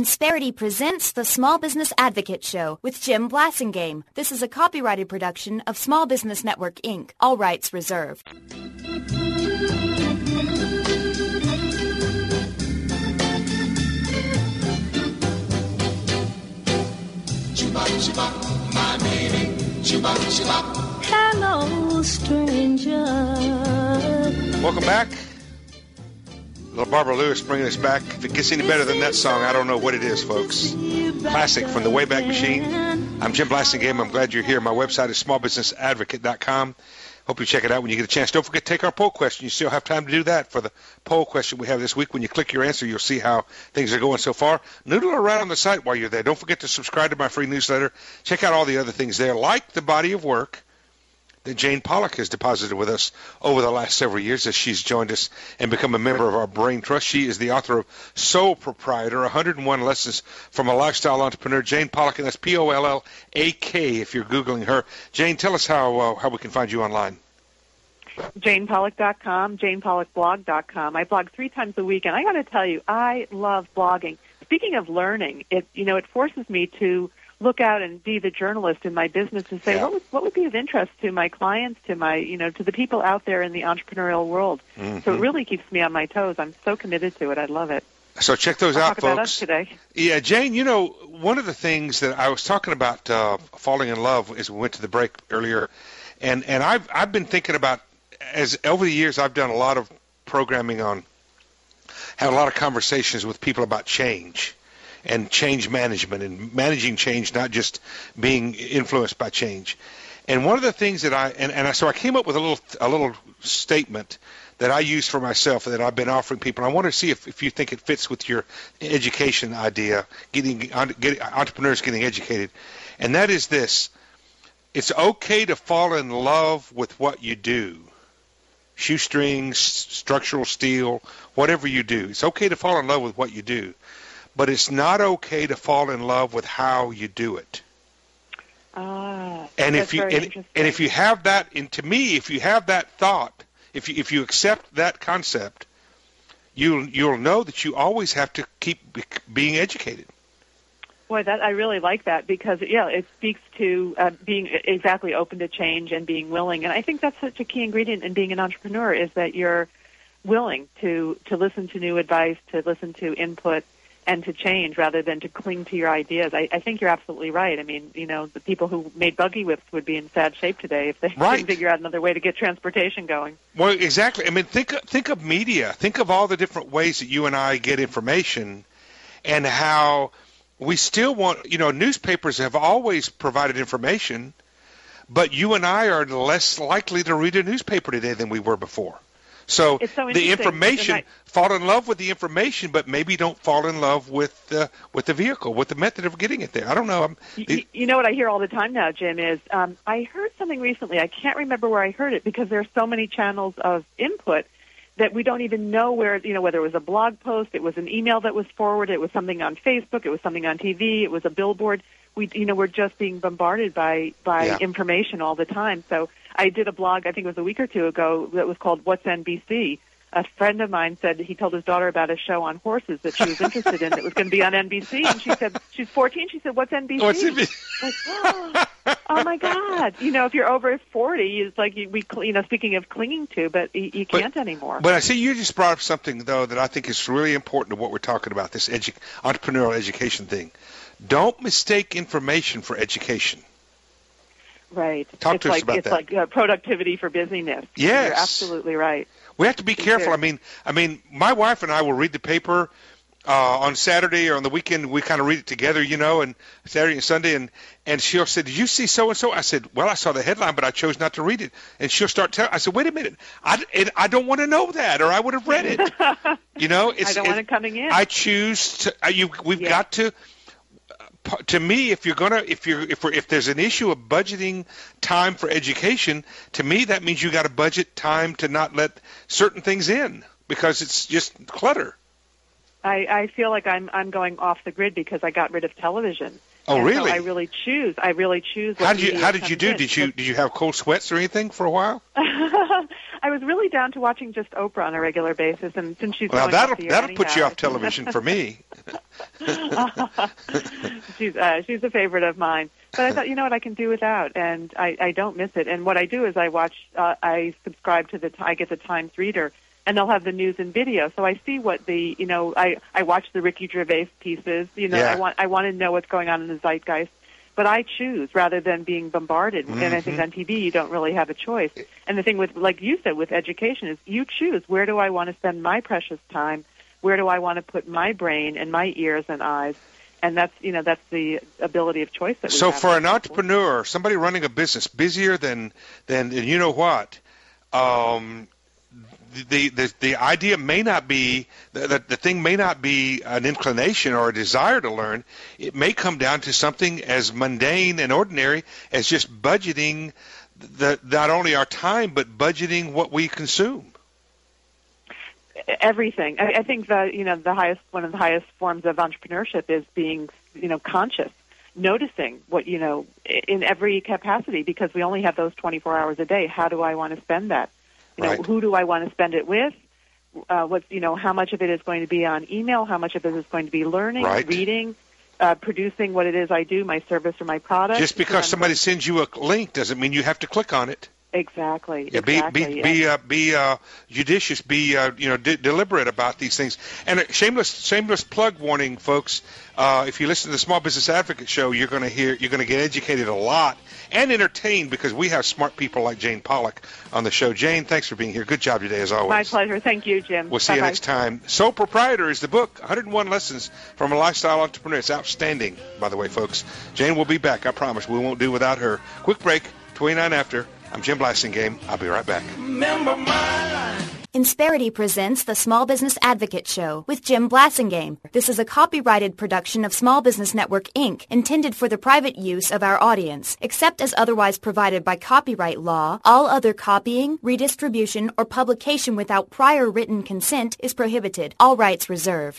Insperity presents the Small Business Advocate Show with Jim Blasingame. This is a copyrighted production of Small Business Network, Inc. All rights reserved. My baby. Hello, stranger. Welcome back. Little Barbara Lewis bringing us back. If it gets any better than that song, I don't know what it is, folks. Classic from the Wayback Machine. I'm Jim Blasingame. I'm glad you're here. My website is smallbusinessadvocate.com. Hope you check it out when you get a chance. Don't forget to take our poll question. You still have time to do that for the poll question we have this week. When you click your answer, you'll see how things are going so far. Noodle around on the site while you're there. Don't forget to subscribe to my free newsletter. Check out all the other things there, like the body of work that Jane Pollock has deposited with us over the last several years as she's joined us and become a member of our Brain Trust. She is the author of Soul Proprietor, 101 Lessons from a Lifestyle Entrepreneur. Jane Pollock, and that's Pollak if you're Googling her. Jane, tell us how we can find you online. JanePollock.com, JanePollockblog.com. I blog 3 times a week, and I got to tell you, I love blogging. Speaking of learning, it forces me to look out and be the journalist in my business and say, what would be of interest to my clients, to my, to the people out there in the entrepreneurial world. Mm-hmm. So it really keeps me on my toes. I'm so committed to it. I love it. So check those out, talk folks. About us today. Yeah, Jane, one of the things that I was talking about falling in love as we went to the break earlier, and I've been thinking about, as over the years I've done a lot of programming on, had a lot of conversations with people about change and change management and managing change, not just being influenced by change. And one of the things that so I came up with a little statement that I use for myself that I've been offering people. I want to see if you think it fits with your education idea, getting entrepreneurs getting educated. And that is this: it's okay to fall in love with what you do. Shoestrings, structural steel, whatever you do. It's okay to fall in love with what you do. But it's not okay to fall in love with how you do it. And if you have that, and to me, if you have that thought, if you accept that concept, you'll know that you always have to keep being educated. Boy, I really like that because it speaks to being exactly open to change and being willing. And I think that's such a key ingredient in being an entrepreneur is that you're willing to listen to new advice, to listen to input, and to change rather than to cling to your ideas. I think you're absolutely right. I mean, the people who made buggy whips would be in sad shape today if they didn't figure out another way to get transportation going. Well, exactly. I mean, think of media. Think of all the different ways that you and I get information and how we still want, newspapers have always provided information, but you and I are less likely to read a newspaper today than we were before. So the information, fall in love with the information, but maybe don't fall in love with the vehicle, with the method of getting it there. I don't know. You know what I hear all the time now, Jim, is I heard something recently. I can't remember where I heard it because there are so many channels of input that we don't even know where, whether it was a blog post, it was an email that was forwarded, it was something on Facebook, it was something on TV, it was a billboard. We're just being bombarded by information all the time. So I did a blog, I think it was a week or two ago, that was called What's NBC. A friend of mine said he told his daughter about a show on horses that she was interested in that was going to be on NBC. And she said, she's 14, she said, what's NBC? What's NBC? Like, oh my God. If you're over 40, it's like, speaking of clinging to, but you can't anymore. But I see you just brought up something, though, that I think is really important to what we're talking about, this entrepreneurial education thing. Don't mistake information for education. Right. Talk to us about that. It's like productivity for busyness. Yes. You're absolutely right. We have to be careful. I mean, my wife and I will read the paper on Saturday or on the weekend. We kind of read it together, and Saturday and Sunday. And she'll say, "Did you see so-and-so?" I said, "Well, I saw the headline, but I chose not to read it." And she'll start telling. I said, "Wait a minute. I don't want to know that, or I would have read it." I don't want it coming in. I choose to. We've got to. To me, if there's an issue of budgeting time for education, to me that means you got to budget time to not let certain things in because it's just clutter. I feel like I'm going off the grid because I got rid of television. Oh, and really? So I really choose. How did you do? Did you have cold sweats or anything for a while? I was really down to watching just Oprah on a regular basis, and since she's that'll going off the air put you off television for me. She's a favorite of mine. But I thought, you know what, I can do without, and I don't miss it. And what I do is I subscribe to I get the Times Reader, and they'll have the news and video. So I see what I watch the Ricky Gervais pieces. Yeah. I want to know what's going on in the zeitgeist. But I choose rather than being bombarded. Mm-hmm. And I think on TV you don't really have a choice. And the thing with, like you said, with education is you choose. Where do I want to spend my precious time? Where do I want to put my brain and my ears and eyes? And that's the ability of choice that we So have. for an entrepreneur, somebody running a business, busier than you know what, the idea may not be that the thing may not be an inclination or a desire to learn. It may come down to something as mundane and ordinary as just budgeting not only our time but budgeting what we consume. Everything. I think one of the highest forms of entrepreneurship is being conscious, noticing what in every capacity, because we only have those 24 hours a day. How do I want to spend that? Right. Who do I want to spend it with? How much of it is going to be on email? How much of it is going to be learning, right. reading, producing what it is I do, my service or my product? Just because somebody sends you a link doesn't mean you have to click on it. Exactly. Yeah, be judicious. Be deliberate about these things. And a shameless plug warning, folks. If you listen to the Small Business Advocate Show, you're going to get educated a lot and entertained, because we have smart people like Jane Pollock on the show. Jane, thanks for being here. Good job today, as always. My pleasure. Thank you, Jim. We'll see you next time. Sole Proprietor is the book. 101 Lessons from a Lifestyle Entrepreneur. It's outstanding, by the way, folks. Jane will be back. I promise. We won't do without her. Quick break. 29 after. I'm Jim Blasingame. I'll be right back. Remember my life. Insperity presents the Small Business Advocate Show with Jim Blasingame. This is a copyrighted production of Small Business Network, Inc., intended for the private use of our audience. Except as otherwise provided by copyright law, all other copying, redistribution, or publication without prior written consent is prohibited. All rights reserved.